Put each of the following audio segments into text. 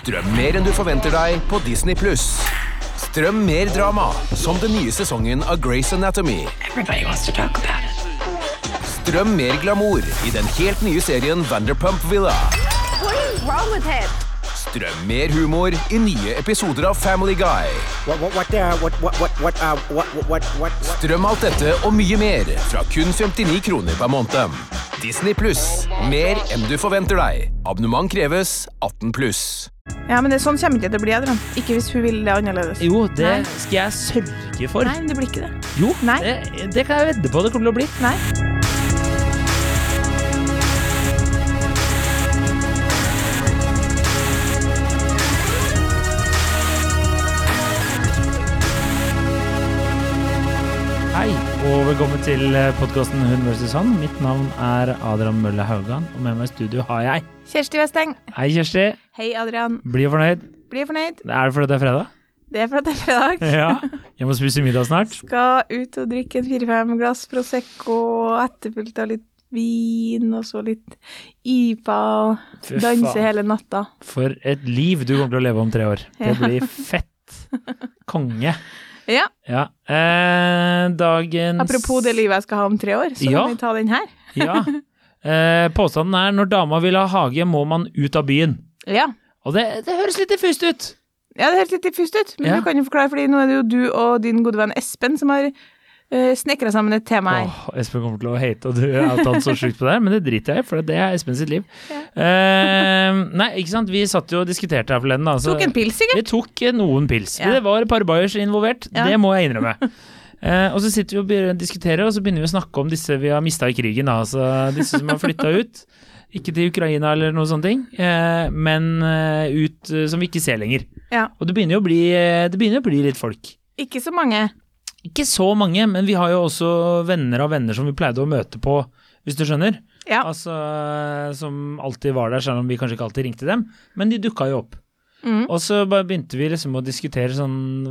Strøm mer enn du forventer deg på Disney+. Strøm mer drama, som den nye sesongen av Grey's Anatomy. Everybody wants to talk about it. Strøm mer glamour I den helt nye serien Vanderpump Villa. What is wrong with him? Strøm mer humor I nye episoder av Family Guy. Strøm alt dette og mye mer fra kun 59 kroner per måned. Disney+. Mer enn du forventer deg. Abonnement kreves 18+. Ja, men det sånn kommer ikke til å bli, Adrian. Ikke hvis hun vil det annerledes. Jo, det Nei. skal jeg sørge for. Nei, men det blir ikke det. Jo, Nei. det kan jeg vedde på det kommer til å bli. Nei. Hei, og velkommen til podcasten Hun vs. Han. Mitt navn Adrian Mølle Haugan, og med meg I studio har jeg Kjersti Westeng. Hei Kjersti. Hei, Adrian. Blir du fornøyd? Blir fornøyd? Det fordi det fredag? Det for at det fredag. Ja, jeg må spise middag snart. Skal ut og drikke 4-5 glass Prosecco, etterfulgt av litt vin, og så litt IPA, og Fy danse faen. hele natta. For et liv du kommer til å leve om 3 år. Det blir fett. Konge. Ja, Ja, dagens... apropos det livet jeg skal ha om 3 år, så Ja. kan vi ta den her. Ja, påstanden når dama vil ha hage, må man ut av byen. Ja. Og det høres litt diffust ut. Ja, det er helt litt diffust ut, men Ja. du kan jo forklare, fordi nå det jo du og din gode venn Espen som har snekret sammen et tema her. Espen kommer til å hate, og du har tatt så sjukt på det her, men det driter jeg I, for det Espen sitt liv. Ja. Nei, ikke sant, vi satt jo og diskuterte her forleden. Da, så Tok en pils, sikkert? Vi tok noen pils. Ja. Det var et par bayers involvert, Ja. det må jeg innrømme. Og så sitter vi og begynner å diskutere, og så begynner vi å snakke om disse vi har mistet I krigen, da, altså disse som har flyttet ut. Ikke til Ukraina eller noe sånt ting, men ut som vi ikke ser lenger. Ja. Og det begynner å bli litt folk. Ikke så mange. Ikke så mange, men vi har jo også venner av venner som vi pleide å møte på, hvis du skjønner. Ja. Altså, som alltid var der, selv om vi kanskje ikke alltid ringte dem, men de dukket jo opp. Og så bare begynte vi liksom å diskutere sånn,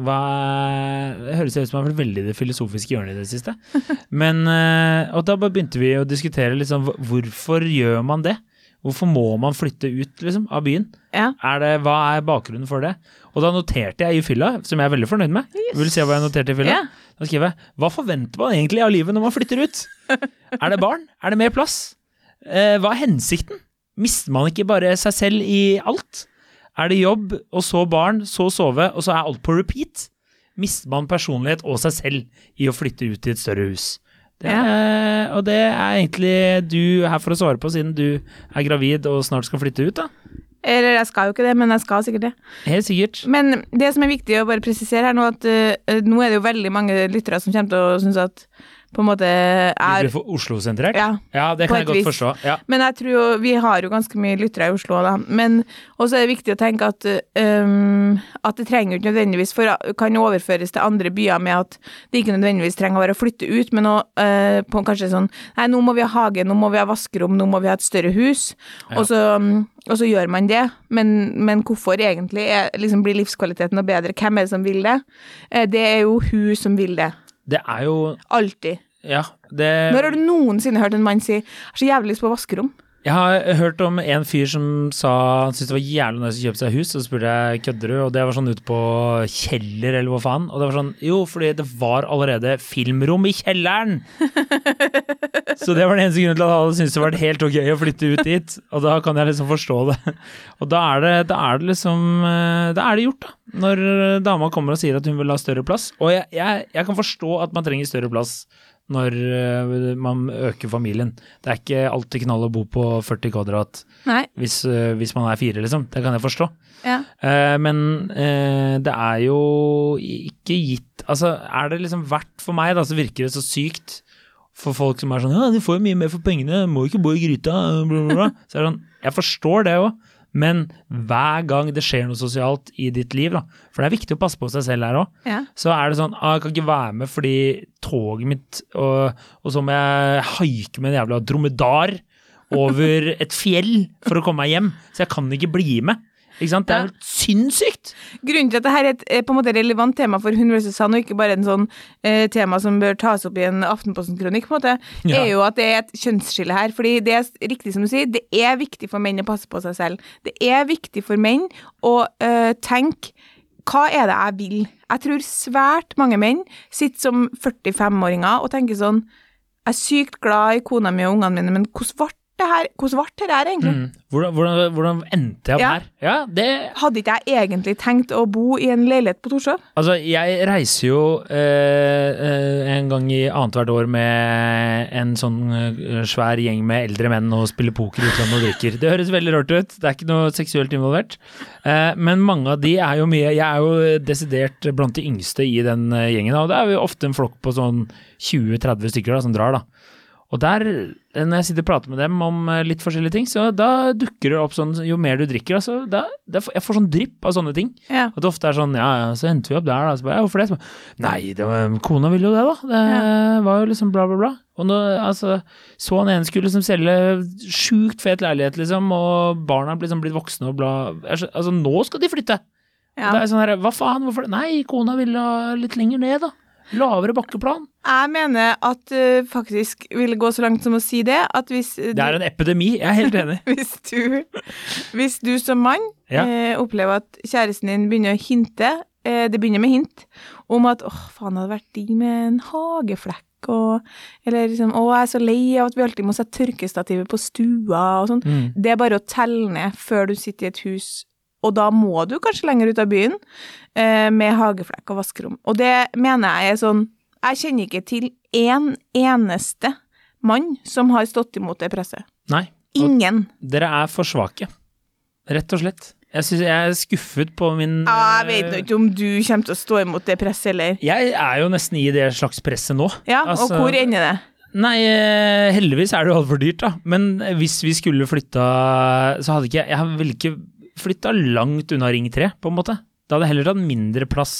det høres ut som jeg har vært veldig det filosofiske hjørnet I det siste. Men, og da bare begynte vi å diskutere liksom, hvorfor gjør man det? Hvorfor må man flytte ut liksom, av byen? Ja. Hva bakgrunnen for det? Og da noterte jeg I fylla, som jeg veldig fornøyd med. Yes. Vil du se hva jeg noterte I fylla? Ja. Da skrev jeg, hva forventer man egentlig av livet når man flytter ut? Det barn? Det mer plass? Hva hensikten? Mister man ikke bare seg selv I alt? Det jobb, og så barn, så sove, og så alt på repeat? Mister man personlighet og seg selv I å flytte ut I et større hus? Og det egentlig du her for å svare på, siden du gravid og snart skal flytte ut da. Eller jeg skal jo ikke det, men jeg skal sikkert det. Helt sikkert. Men det som viktig å bare presisere her nå, at nå det jo veldig mange lyttere som kommer til å synes at på en måte Du blir for Oslo-sentrert? Ja, det på kan jeg et godt vis. forstå. Ja. Men jeg tror jo, vi har jo ganske mye lyttere I Oslo da, men også det viktig å tenke at det trenger jo ikke nødvendigvis, for kan jo overføres til andre byer med at det ikke nødvendigvis trenger å være å flytte ut, men på kanskje sånn, nei, nå må vi ha hage, nå må vi ha vaskerom, nå må vi ha et større hus, Ja. og så gjør man det, men hvorfor egentlig liksom blir livskvaliteten noe bedre? Hvem det som vil det? Det jo hun som vil det. Det jo Alltid. Ja, Når har du noensinne hørt en mann si, så jævlig lyst på vaskerom? Jeg har hørt om en fyr som sa han syntes det var jævlig nice å kjøpe seg hus, og så spurte jeg, kødder du? Og det var sånn ute på kjeller, eller hva faen? Og det var sånn, jo, fordi det var allerede filmrom I kjelleren! Så det var den eneste grunnen til at alle syntes det var helt ok å flytte ut dit, og da kan jeg liksom forstå det. Og da det liksom, da det gjort da, når dama kommer og sier at hun vil ha større plass. Og jeg kan forstå at man trenger større plass når man øker familien. Det ikke alltid knall å bo på 40 kvadrat Nei. hvis man 4, liksom. Det kan jeg forstå. Ja. Men det jo ikke gitt, altså det liksom verdt for meg da, så virker det så sykt for folk som sånn, ja, de får jo mye mer for pengene, må ikke bo I gryta, blablabla. Så det sånn, jeg forstår det også, men hver gang det skjer noe sosialt I ditt liv da, for det viktig å passe på seg selv her også, Ja. så det sånn, jeg kan ikke være med fordi toget mitt, og så må jeg haike med en jævla dromedar over et fjell for å komme meg hjem, så jeg kan ikke bli med. Ikke sant? Det er jo sinnssykt! Grunnen til at dette er på en måte relevant tema for hun versus han, og ikke bare en sånn tema som bør tas opp i en Aftenposten-kronikk, på en måte, er jo at det er et kjønnsskille her. Fordi det er riktig som du sier, det er viktig for menn å passe på seg selv. Det er viktig for menn å tenke, hva er det jeg vil? Jeg tror svært mange menn sitter som 45-åringer og tenker sånn, jeg er sykt glad i kona mi og ungene mine, men hvordan ble det her egentlig? Hvordan endte jeg opp her? Ja, det... Hadde ikke jeg egentlig tenkt å bo i en leilighet på Torshov? Altså, jeg reiser jo en gang i annethvert år med en sånn svær gjeng med eldre menn og spiller poker i utlandet og drikker. Det høres veldig rart ut, det er ikke noe seksuelt involvert. Men mange av de er jo mye, jeg er jo desidert blant de yngste i den gjengen, og det er jo ofte en flokk på sånn 20-30 stykker da, som drar da. Og der, når jeg sitter og prater med dem om litt forskjellige ting, så da dukker det opp sånn, jo mer du drikker, altså, jeg får sånn drypp av sånne ting. Ja. Og det ofte er sånn, ja, så endte vi opp der da, så bare, ja, hvorfor det? Så bare, nei, kona ville jo det da, det var jo liksom bla bla bla. Og nå, altså, så han ene skulle liksom selge sjukt fet leilighet liksom, og barna liksom blitt voksne og bla, altså nå skal de flytte. Ja. Det er sånn her, hva faen, hvorfor det? Nei, kona ville litt lenger ned da. Lavere bakkeplan. Jeg mener at faktisk vil gå så langt som å si det, at hvis det er en epidemi, jeg er helt enig. hvis du som mann opplever at kjæresten din begynner å hinte, det begynner med hint, om at, faen, hadde vært digg med en hageflekk, eller liksom, jeg er så lei av at vi alltid må sette tørkestativet på stua, og sånn. Det er bare å telle ned før du sitter i et hus, og da må du kanskje lenger ut av byen med hageflekk og vaskerom. Og det mener jeg er sånn, jeg kjenner ikke til en eneste mann som har stått imot det presset. Nei. Ingen. Dere er for svake, rett og slett. Jeg synes jeg er skuffet på min... Jeg vet ikke om du kommer til å stå imot det presset, eller? Jeg er jo nesten i det slags presset nå. Ja, altså, og hvor ender det? Nei, heldigvis er det jo alt for dyrt da. Men hvis vi skulle flytta, så hadde jeg ville ikke flytta langt unna Ring 3, på en måte. Da hadde jeg heller tatt mindre plass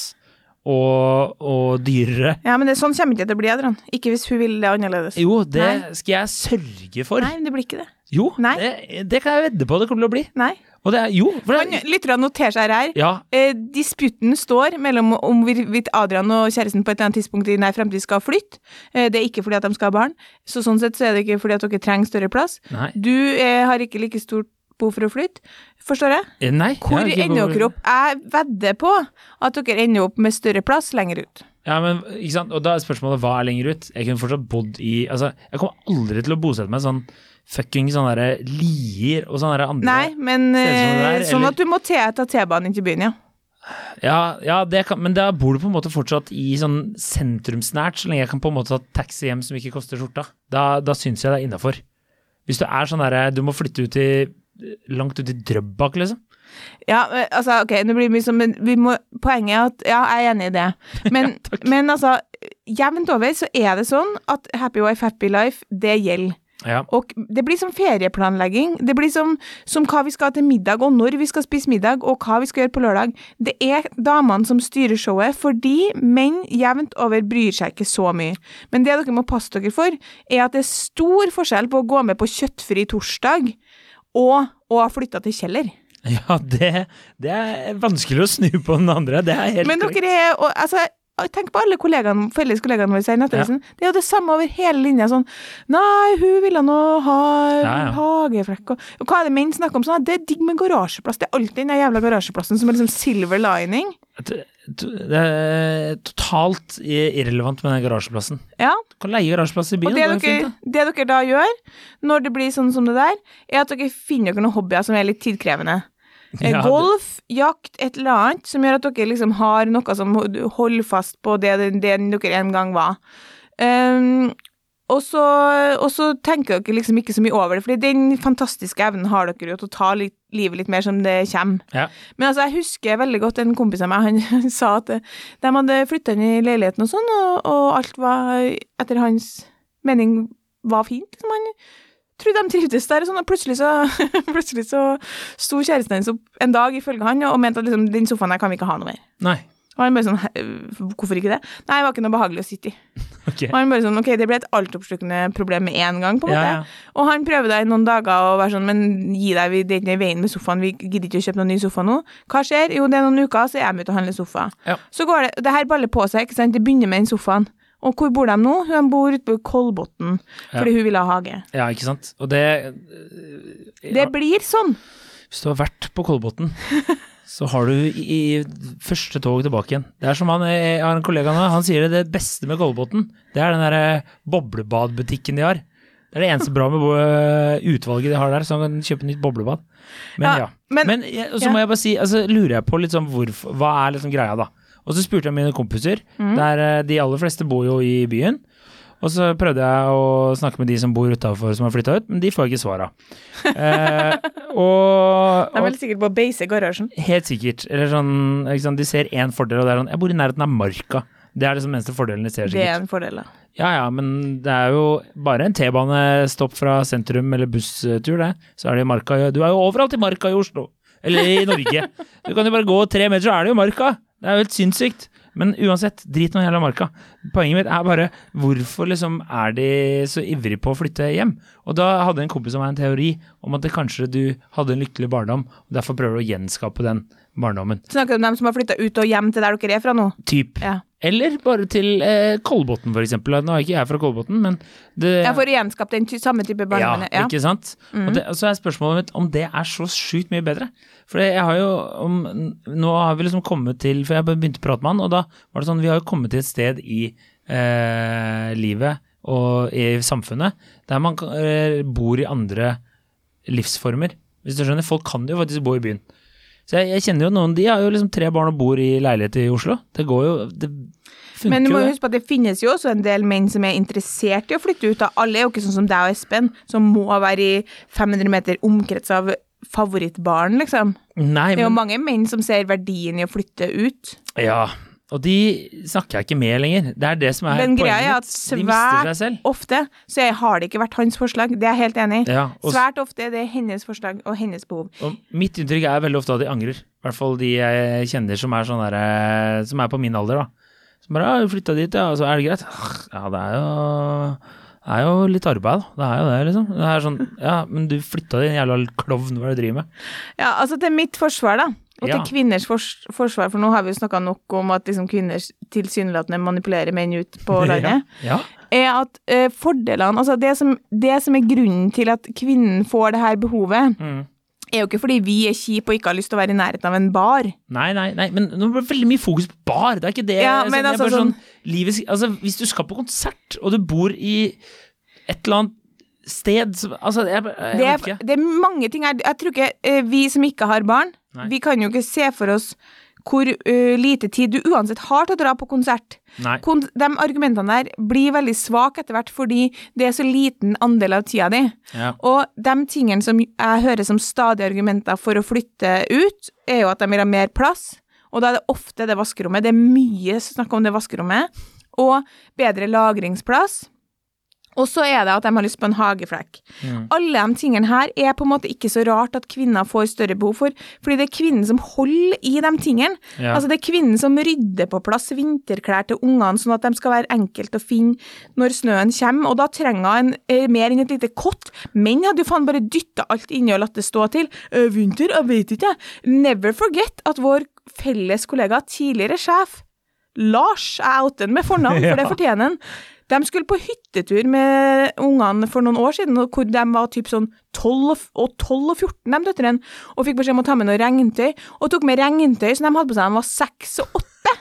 og dyrere. Ja, men sånn kommer ikke til å bli, Adrian. Ikke hvis hun vil det annerledes. Jo, det skal jeg sørge for. Nei, men det blir ikke det. Jo, det kan jeg vedde på det kommer til å bli. Nei. Og det Lytterne noterer seg her. Ja. Disputen står mellom om hvorvidt Adrian og kjæresten på et eller annet tidspunkt i nær fremtid skal flytte. Det er ikke fordi at de skal ha barn. Så sånn sett så er det ikke fordi at dere trenger større plass. Nei. Du har ikke like stort behov for å flytte. Forstår jeg? Nei. Hvor ender dere opp? Jeg vedder på at dere ender opp med større plass lenger ut. Ja, men ikke sant? Og da er spørsmålet, hva er lenger ut? Jeg kunne fortsatt bodd i, altså, jeg kommer aldri til å bosette meg sånn fucking sånne der Lier og sånne der andre. Nei, men sånn at du må ta T-banen inn til byen, ja. Ja, det kan, men da bor du på en måte fortsatt i sånn sentrumsnært, så lenge jeg kan på en måte ta taxi hjem som ikke koster skjorta. Da synes jeg det er innenfor. Hvis du er sånn der, du må flytte ut langt ut i Drøbak, liksom. Ja, altså, ok, det blir mye som, poenget er at, ja, jeg er enig i det. Men, men altså, jevnt over så er det sånn at Happy Wife, Happy Life, det gjelder. Ja. Og det blir som ferieplanlegging, det blir som hva vi skal til middag, og når vi skal spise middag, og hva vi skal gjøre på lørdag. Det er damene som styrer showet, fordi menn jevnt over bryr seg ikke så mye. Men det dere må passe dere for, er at det er stor forskjell på å gå med på kjøttfri torsdag, og å ha flyttet til Kjeller. Ja, det er vanskelig å snu på den andre, det er helt... Men dere er, altså... Tenk på alle felles kollegaene våre i Nettavisen. Ja. Det er jo det samme over hele linja, sånn, nei, hun ville nå ha hageflekk, og hva er det menn snakker om sånn, det er digg med garasjeplass, det er alltid den jævla garasjeplassen som er liksom silver lining. Det er totalt irrelevant med den garasjeplassen. Ja. Du kan leie garasjeplass i byen. Og det dere da gjør, når det blir sånn som det der, er at dere finner noen hobbyer som er litt tidkrevende. Ja, golf, jakt, et eller annet som gjør at dere liksom har noe som holder fast på det dere en gang var. Og så tenker dere liksom ikke så mye over det, fordi den fantastiske evnen har dere jo til å ta livet litt mer som det kommer. Ja. Men altså, jeg husker veldig godt en kompis av meg, han sa at de hadde flyttet inn i leiligheten og sånn, og alt var, etter hans mening, var fint. Liksom. Han tror de trivdes der, og sånn, og plutselig så sto kjæresten hennes opp en dag ifølge han, og mente at liksom, den sofaen her kan vi ikke ha noe mer. Nei. Og han bare sånn, hvorfor ikke det? Nei, det var ikke noe behagelig å sitte i. Okay. Og han bare sånn, ok, det ble et altoppslukende problem med en gang, på en måte. Ja. Og han prøvde det i noen dager og være sånn, men gi deg, det er ikke i veien med sofaen, vi gidder ikke å kjøpe noen ny sofa nå. Hva skjer? Jo, det er noen uker, så er jeg med til å handle sofa. Ja. Så går det her baller på seg, ikke sant? Det begynner med den sofaen. Og hvor bor de nå? Hun bor ute på Kolbotn, fordi hun vil ha hage. Ja, ikke sant? Og det blir sånn. Hvis du har vært på Kolbotn, så har du i første tog tilbake igjen. Det som jeg har en kollega nå, han sier det beste med Kolbotn, det den der boblebadbutikken de har. Det det eneste bra med utvalget de har der, så han kan kjøpe nytt boblebad. Men Men så må jeg bare si, altså lurer jeg på litt sånn hva liksom greia da? Og så spurte jeg mine kompiser, der de aller fleste bor jo i byen, og så prøvde jeg å snakke med de som bor utenfor som har flyttet ut, men de får ikke svara. De er vel sikkert på base-garasjen. Helt sikkert. Eller sånn, ikke sant, de ser en fordel, og det sånn, jeg bor i nærheten av Marka. Det liksom eneste fordelen de ser sikkert. Det en fordel, da. Ja, men det jo bare en T-banestopp fra sentrum eller busstur, det. Så det i Marka. Du jo overalt i Marka i Oslo. Eller i Norge. Du kan jo bare gå 3 meter, så det jo Marka. Det jo helt sinnssykt. Men uansett, drit noe hele Marka. Poenget mitt bare, hvorfor liksom de så ivrig på å flytte hjem? Og da hadde en kompis som en teori om at kanskje du hadde en lykkelig barndom, og derfor prøver du å gjenskape den barndommen. Snakker du om dem som har flyttet ut og hjem til der dere fra nå? Typ. Ja. Eller bare til Kolbotn for eksempel. Nå ikke jeg fra Kolbotn, men Jeg får gjenskapt den samme type barndommen. Ja, ikke sant? Og så spørsmålet mitt om det så sykt mye bedre. For jeg har jo, nå har vi liksom kommet til, for jeg begynte å prate med han, og da var det sånn, vi har jo kommet til et sted i livet og i samfunnet, der man bor i andre livsformer. Hvis du skjønner, folk kan jo faktisk bo i byen. Så jeg kjenner jo noen, de har jo liksom 3 barn og bor i leilighet i Oslo. Det går jo, det funker jo. Men du må huske på at det finnes jo også en del menn som interessert i å flytte ut. Alle jo ikke sånn som deg og Espen, som må være i 500 meter omkrets av favorittbarn, liksom. Nei, det jo mange menn som ser verdien i å flytte ut. Ja, og de snakker jeg ikke med lenger. Det det som den poenget mitt. De mister seg selv. Ofte, så har det ikke vært hans forslag. Det jeg helt enig i. Ja, svært ofte det hennes forslag og hennes behov. Og mitt inntrykk veldig ofte at de angrer. I hvert fall de jeg kjenner som sånn der, som på min alder da. Som bare, ja, flyttet dit, ja, og så det greit. Ja, det jo litt arbeid, det jo det, liksom. Det sånn, ja, men du flyttet din jævla klovn, hva du driver med? Ja, altså til mitt forsvar da, og til kvinners forsvar, for nå har vi jo snakket nok om at liksom, kvinner tilsynelatende manipulerer menn ut på landet, at fordelene, altså det som grunnen til at kvinnen får det her behovet, jo ikke fordi vi kjip og ikke har lyst til å være i nærheten av en bar. Nei, men nå blir det veldig mye fokus på bar, det ikke det. Ja, men altså, sånn, livet, altså, hvis du skal på konsert, og du bor i et eller annet sted, altså, det mange ting her, jeg tror ikke vi som ikke har barn, vi kan jo ikke se for oss hvor lite tid du uansett har til å dra på konsert. De argumentene der blir veldig svake etter hvert, fordi det så liten andel av tida di. Ja. Og de tingene som jeg hører som stadige argumenter for å flytte ut, jo at de vil ha mer plass, og da det ofte det vaskerommet. Det mye snakk om det vaskerommet, og bedre lagringsplass. Og så det at de har lyst på en hageflekk. Alle de tingene her på en måte ikke så rart at kvinner får større behov for, fordi det kvinnen som holder i de tingene. Ja. Altså det kvinnen som rydder på plass vinterklær til ungene, sånn at de skal være enkelt å finne når snøen kommer, og da trenger en mer enn et lite kott. Men hadde jo faen bare dyttet alt inni og latt det stå til. Vinter, jeg vet ikke. Never forget at vår felles kollega, tidligere sjef, Lars, outet med fornavn, for det fortjener han. De skulle på hyttetur med ungene for noen år siden, hvor de var typ sånn 12 og 14, de døtterne, og fikk beskjed om å ta med noe regntøy, og tok med regntøy som de hadde på seg, de var 6 og 8.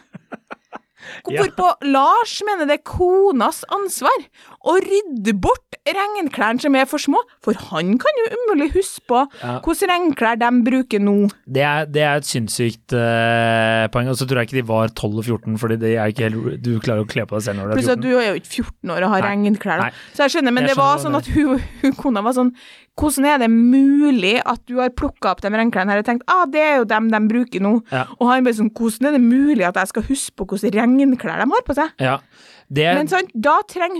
Hvorpå Lars mener det konas ansvar å rydde bort regnklærne som for små, for han kan jo umulig huske på hvordan regnklær de bruker nå. Det et sinnssykt poeng, og så tror jeg ikke de var 12 og 14, fordi det ikke helt, du klarer å kle på deg selv når du 14. Pluss at du jo ikke 14 år og har regnklær. Så jeg skjønner, men det var sånn at hun kona var sånn, hvordan det mulig at du har plukket opp de regnklærne her og tenkt, det jo dem de bruker nå. Ja. Og han bare sånn, hvordan det mulig at jeg skal huske på hvordan regnklær de har på seg? Ja. Men sånn, da trenger hun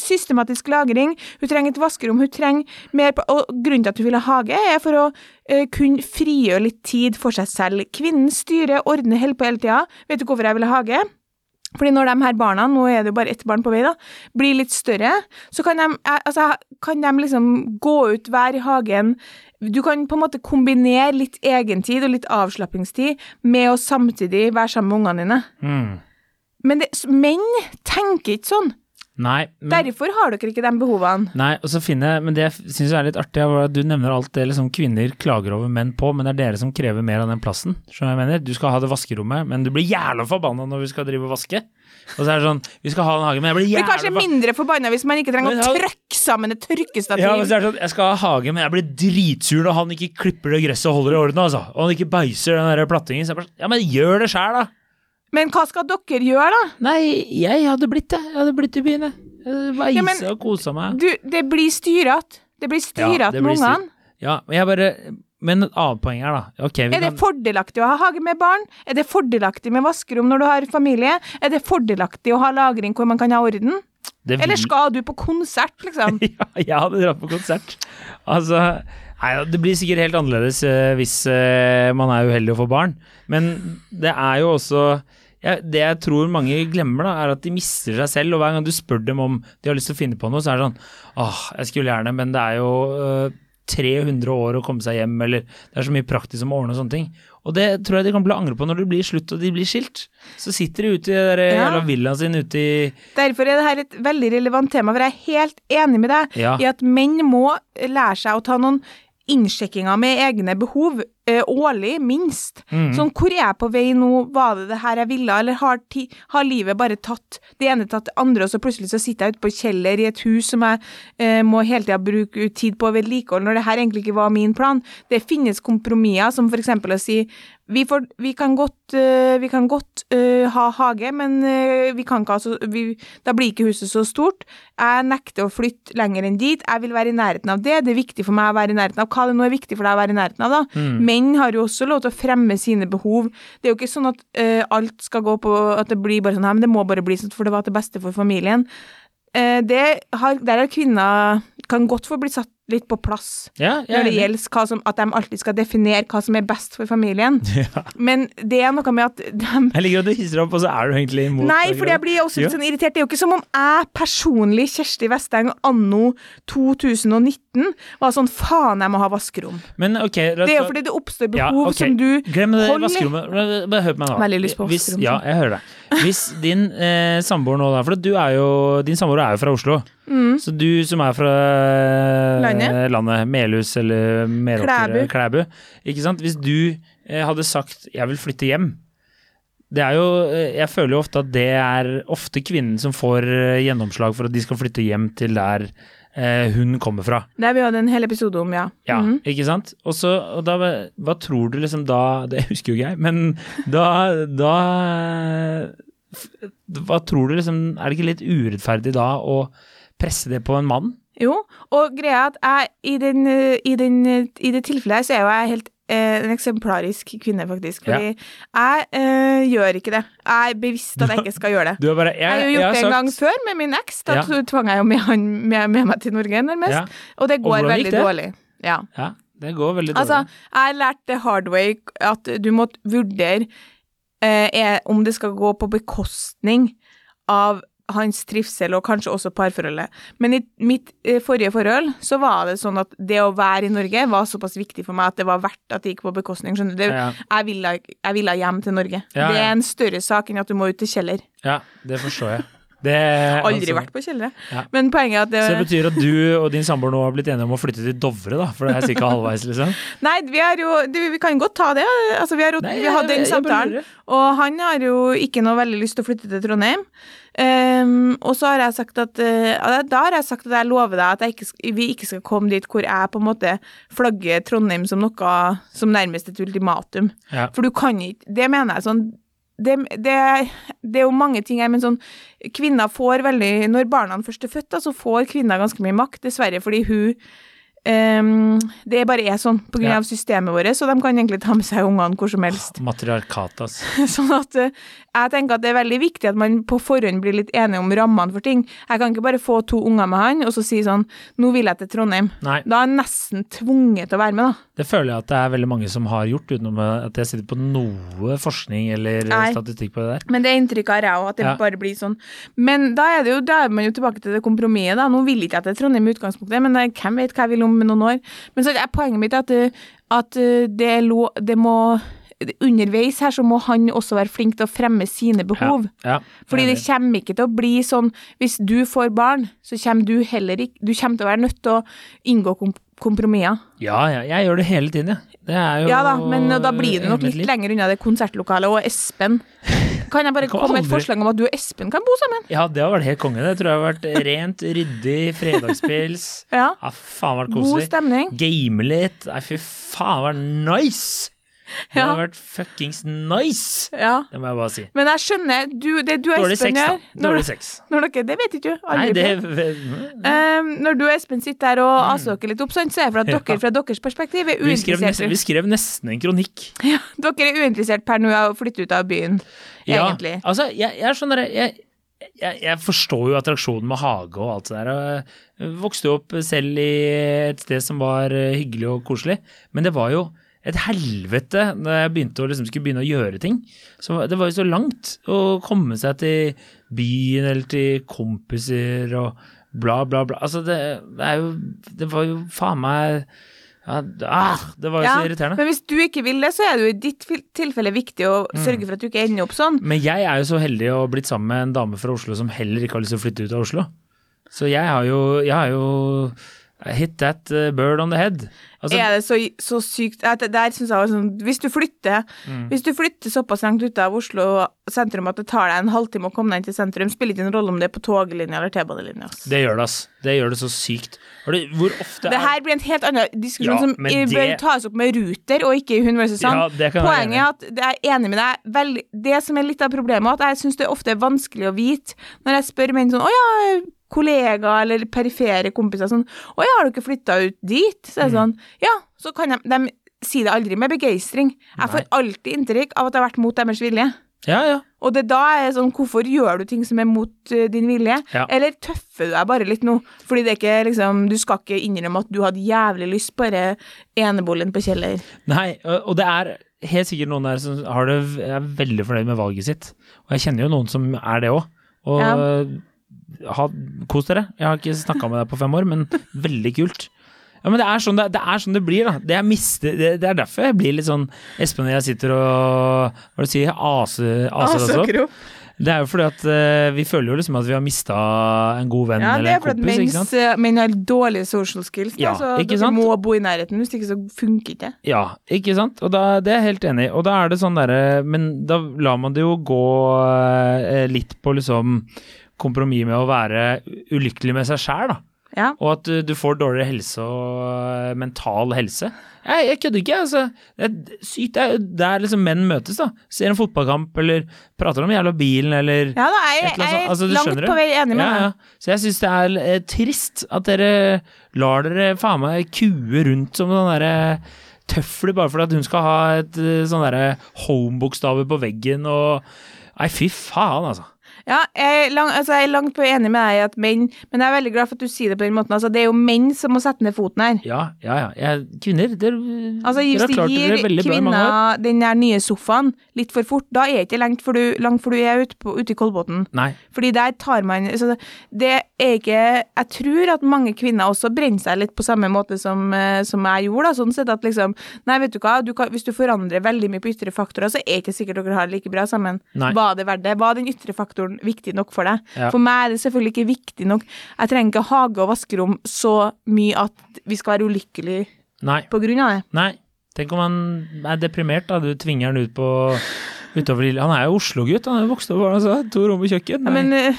systematisk lagring, hun trenger et vaskerom, hun trenger mer, og grunnen til at hun vil ha hage for å kunne frigjøre litt tid for seg selv. Kvinnen styrer, ordner, holder på hele tiden. Vet du hvorfor jeg vil ha hage? Fordi når de her barna, nå det jo bare ett barn på vei da, blir litt større, så kan de liksom gå ut hver i hagen. Du kan på en måte kombinere litt egentid og litt avslappingstid med å samtidig være sammen med ungene dine. Men menn tenker ikke sånn. Nei. Derfor har dere ikke de behovene. Nei, og så men det jeg synes er litt artig, er at du nevner alt det liksom kvinner klager over menn på, men det er dere som krever mer av den plassen. Skjønner jeg mener? Du skal ha det vaskerommet, men du blir jævla forbannet når vi skal drive og vaske. Og så det sånn, vi skal ha en hage, men jeg blir jævla... Det blir kanskje mindre forbannet hvis man ikke trenger å trykke sammen et trykkestativ. Ja, men så det sånn, jeg skal ha hage, men jeg blir dritsur når han ikke klipper det gresset og holder i orden, altså. Og han ikke beiser den der plattingen. Så jeg bare, ja, men gjør det selv da. Men hva skal dere gjøre da? Nei, jeg hadde blitt det. Jeg hadde blitt i byen. Jeg var og koset meg. Det blir styret. Det blir styret med ungene. Ja, men et annet poeng her da. Okay, det fordelaktig å ha hage med barn? Det fordelaktig med vaskerom når du har familie? Det fordelaktig å ha lagring hvor man kan ha orden? Eller skal du på konsert, liksom? Ja, jeg hadde dratt på konsert. Altså, nei, det blir sikkert helt annerledes hvis man uheldig å få barn. Men det jo også... det jeg tror mange glemmer da, at de mister seg selv, og hver gang du spør dem om de har lyst til å finne på noe, så det sånn, jeg skulle gjerne, men det jo 300 år å komme seg hjem, eller det så mye praktisk om å ordne og sånne ting. Og det tror jeg de kan bli angre på når det blir slutt og de blir skilt. Så sitter de ute i der jævla villaen sin ute i... Derfor det her et veldig relevant tema, for jeg helt enig med deg i at menn må lære seg å ta noen innsjekkinger med egne behov årlig, minst. Sånn, hvor jeg på vei nå? Var det her jeg ville? Eller har livet bare tatt det ene tatt det andre, og så plutselig så sitter jeg ute på kjeller i et hus som jeg må hele tiden bruke tid på å vedlikehold, når det her egentlig ikke var min plan. Det finnes kompromisser, som for eksempel å si, vi kan godt ha hage, men vi kan ikke da blir ikke huset så stort. Jeg nekter å flytte lenger enn dit. Jeg vil være i nærheten av det. Det viktig for meg å være i nærheten av. Hva det nå viktig for deg å være i nærheten av da? Menn har jo også lov til å fremme sine behov. Det jo ikke sånn at alt skal gå på at det blir bare sånn, men det må bare bli sånn for det var til beste for familien. Der har kvinner kan godt få bli satt litt på plass når det gjelder at de alltid skal definere hva som best for familien. Men det noe med at Jeg liker at du hisser opp, og så du egentlig imot. Nei, fordi jeg blir også litt sånn irritert. Det jo ikke som om jeg personlig, Kjersti Vesteng, anno 2019, var sånn, faen, jeg må ha vaskerom. Men ok, det jo fordi det oppstår behov som du glem det vaskerommet. Bare hør på meg nå. Veldig lyst på vaskerom. Ja, jeg hører det. Hvis din samboer nå da, for du din samboer jo fra Oslo, så du som fra landet, Melhus eller Meråker, Klæbu, ikke sant? Hvis du hadde sagt, jeg vil flytte hjem, det jo, jeg føler jo ofte at det ofte kvinnen som får gjennomslag for at de skal flytte hjem til der hun kommer fra. Det vi hadde en hel episode om, ja. Ja, ikke sant? Og da, hva tror du liksom da, det husker jo ikke jeg, men da hva tror du liksom, det ikke litt urettferdig da å presse det på en mann? Jo, og greia at jeg i det tilfellet så jo jeg helt en eksemplarisk kvinne faktisk, fordi jeg gjør ikke det. Jeg bevisst at jeg ikke skal gjøre det. Jeg har jo gjort det en gang før med min eks, da tvang jeg jo med meg til Norge nærmest, og det går veldig dårlig. Ja, det går veldig dårlig. Altså, jeg lærte det hard way at du må vurdere om det skal gå på bekostning av hans trivsel og kanskje også parforholdet. Men i mitt forrige forhold så var det sånn at det å være i Norge var såpass viktig for meg at det var verdt at det gikk på bekostning. Skjønner du? Jeg ville hjem til Norge. Det en større sak enn at du må ut til kjeller. Ja, det forstår jeg. Aldri vært på kjellere. Men poenget at Så det betyr at du og din samboer nå har blitt enige om å flytte til Dovre da, for det cirka halvveis liksom? Nei, vi kan godt ta det. Altså, vi hadde den samtalen, og han har jo ikke noe veldig lyst til å flytte til Trondheim. Og så har jeg sagt at jeg lover deg at vi ikke skal komme dit hvor jeg på en måte flagger Trondheim som noe som nærmest et ultimatum. For du kan ikke, det mener jeg sånn, det jo mange ting her, men sånn, kvinner får veldig, når barna først født da, så får kvinner ganske mye makt, dessverre, fordi hun det bare sånn på grunn av systemet vårt, så de kan egentlig ta med seg ungene hvor som helst. Matriarkat, ass. Sånn at jeg tenker at det veldig viktig at man på forhånd blir litt enige om rammene for ting. Jeg kan ikke bare få 2 unger med han, og så si sånn, nå vil jeg til Trondheim. Nei. Da jeg nesten tvunget til å være med, da. Det føler jeg at det veldig mange som har gjort, utenom at jeg sitter på noe forskning eller statistikk på det der. Men det inntrykket har jeg også, at det bare blir sånn. Men da er man jo tilbake til det kompromisset, da. Nå vil ikke jeg til Trondheim i utgangspunktet, men hvem vet hva jeg vil om noen år. Men så er poenget mitt at det må underveis her så må han også være flink til å fremme sine behov. Fordi det kommer ikke til å bli sånn, hvis du får barn, så kommer du heller ikke, du kommer til å være nødt til å inngå kompromisser. Ja, jeg gjør det hele tiden, Det er jo... Ja da, men da blir det nok litt lenger unna det konsertlokalet, og Espen. Kan jeg bare komme med et forslag om at du og Espen kan bo sammen? Ja, det har vært helt konge. Det tror jeg har vært rent, ryddig, fredagspils. Faen vært koselig. God stemning. Game litt. Fy faen, vært nice! Det har vært fuckings nice! Det må jeg bare si. Men jeg skjønner, det du og Espen gjør... Dårlig sex. Når dere, det vet ikke du. Når du og Espen sitter der og aser dere litt opp, sånn, så er det for at dere fra deres perspektiv er uinteressert. Vi skrev nesten en kronikk. Ja, dere er uinteressert per nå å flytte ut av byen, egentlig. Ja, altså, jeg er sånn der... Jeg forstår jo attraksjonen med hage og alt det der. Jeg vokste jo opp selv i et sted som var hyggelig og koselig, men det var jo et helvete da jeg begynte å skulle begynne å gjøre ting. Så det var jo så langt å komme seg til byen eller til kompiser og bla bla bla. Altså det var jo faen meg det var jo så irriterende. Men hvis du ikke vil det, så er det jo i ditt tilfelle viktig å sørge for at du ikke ender opp sånn. Men jeg er jo så heldig å blitt sammen med en dame fra Oslo som heller ikke har lyst til å flytte ut av Oslo. Så jeg har jo hit that bird on the head. Altså, er det så sykt der synes jeg sånn, hvis du flytter såpass langt ut av Oslo sentrum at det tar deg en halvtime å komme deg inn til sentrum, spiller ikke en rolle om det er på toglinja eller T-banelinja. Det gjør det, ass. Det gjør det så sykt. Hvor ofte det her blir en helt annen diskusjon som bør tas opp med Ruter og ikke i Hun versus Han. Poenget er at jeg er enig med deg det som er litt av problemet, at jeg synes det ofte er vanskelig å vite når jeg spør menn sånn, kollega eller perifere kompiser sånn, har du ikke flyttet ut dit? Så er det sånn, så kan de si det aldri med begeistring. Jeg får alltid inntrykk av at det har vært mot deres vilje. Og det da er sånn, hvorfor gjør du ting som er mot din vilje? Eller tøffer du deg bare litt nå? Fordi det er ikke liksom, du skal ikke innrømme at du hadde jævlig lyst bare eneboligen på Kjeller. Nei, og det er helt sikkert noen der som er veldig fornøyd med valget sitt. Og jeg kjenner jo noen som er det også. Og kos dere. Jeg har ikke snakket med deg på 5 år, men veldig kult. Ja, men det er sånn det blir, da. Det er derfor jeg blir litt sånn Espen og jeg sitter og hva du sier, aser også. Det er jo fordi at vi føler jo liksom at vi har mistet en god venn eller en kompis, ikke sant? Ja, det er fordi at menn har dårlige social skills, så dere må bo i nærheten, hvis ikke så funker ikke. Ja, ikke sant? Og det er jeg helt enig i. Og da er det sånn men da lar man det jo gå litt på liksom kompromiss med å være ulykkelig med seg selv, da. Og at du får dårligere helse og mental helse. Jeg kødder ikke, altså. Det er sykt, det er liksom menn møtes, da. Ser en fotballkamp, eller prater om jævla bilen, eller... Ja da, jeg er langt på vei enig med deg. Så jeg synes det er trist at dere lar dere faen meg kue rundt som sånn der tøffler, bare fordi at hun skal ha et sånn der home-bokstaver på veggen, og... Nei, fy faen, altså. Ja, jeg er langt på enig med deg i at menn, men jeg er veldig glad for at du sier det på den måten, altså det er jo menn som må sette ned foten her. Kvinner, altså hvis de gir kvinner den der nye sofaen litt for fort, da er det ikke langt for du er ute i Kolbotn. Nei. Fordi der tar man, altså det er ikke, jeg tror at mange kvinner også brenner seg litt på samme måte som jeg gjorde, da, sånn sett at liksom, nei vet du hva, hvis du forandrer veldig mye på ytre faktorer, så er det ikke sikkert dere har det like bra sammen. Nei. Var det verdt det? Var den ytre faktoren viktig nok for deg? Ja. For meg er det selvfølgelig ikke viktig nok. Jeg trenger ikke hage og vaskerom så mye at vi skal være ulykkelige på grunn av det. Nei, tenk om han er deprimert da, du tvinger han utover lille. Han er jo Oslo-gutt, han er jo vokst opp, altså, 2 rom i kjøkken. Ja, men...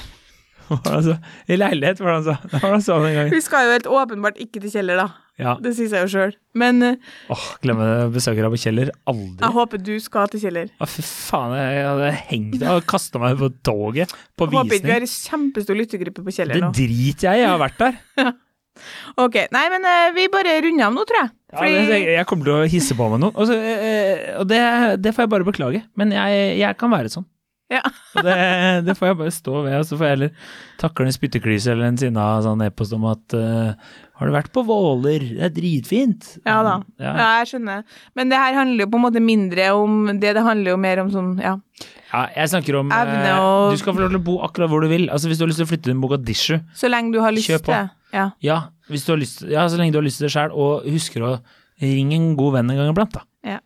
I leilighet, var det han sa en gang. Vi skal jo helt åpenbart ikke til Kjeller da. Ja. Det sier seg jo selv. Men... glemme besøker deg på Kjeller. Aldri. Jeg håper du skal til Kjeller. Fy faen, jeg hadde hengt og kastet meg på toget på visning. Jeg håper ikke vi har en kjempestor lyttegruppe på Kjeller nå. Det driter jeg har vært der. Ok, nei, men vi bare runder av nå, tror jeg. Jeg kommer til å hisse på meg nå, og det får jeg bare beklage, men jeg kan være sånn. Ja. Og det får jeg bare stå ved, og så får jeg heller takle en spytteklyse eller en sinna sånn e-post om at har du vært på Våler? Det dritfint. Ja da, ja, jeg skjønner. Men det her handler jo på en måte mindre om det handler jo mer om sånn, ja. Ja, jeg snakker om, du skal få lov til å bo akkurat hvor du vil. Altså hvis du har lyst til å flytte til Mogadishu. Så lenge du har lyst til det. Ja, hvis du har lyst, så lenge du har lyst til det selv, og husker å ringe en god venn en gang iblant da. Ja.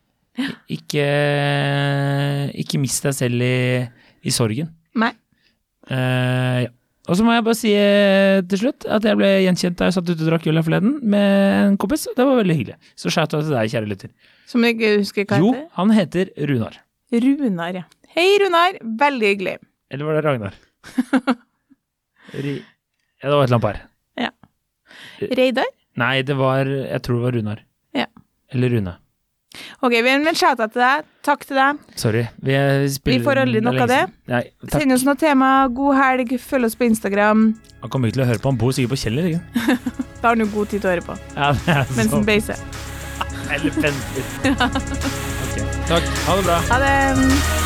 Ikke mist deg selv i sorgen. Nei. Ja. Og så må jeg bare si til slutt at jeg ble gjenkjent da jeg satt ute og drakk øl her forleden med en kompis. Det var veldig hyggelig. Så shout out til deg, kjære lytter. Som du ikke husker hva heter? Jo, han heter Runar. Runar, ja. Hei Runar, veldig hyggelig. Eller var det Ragnar? Ja, det var et eller annet par. Ja. Reidar? Nei, jeg tror det var Runar. Ja. Eller Rune. Ok, men shout out til deg. Takk til deg. Sorry. Vi får aldri nok av det. Nei, takk. Send oss noe tema. God helg. Følg oss på Instagram. Han kommer ikke til å høre på. Han bor sikkert på Kjeller, ikke? Da har han jo god tid til å høre på. Ja, det mens han beiser. Eller venter. Ok. Takk. Ha det bra. Ha det.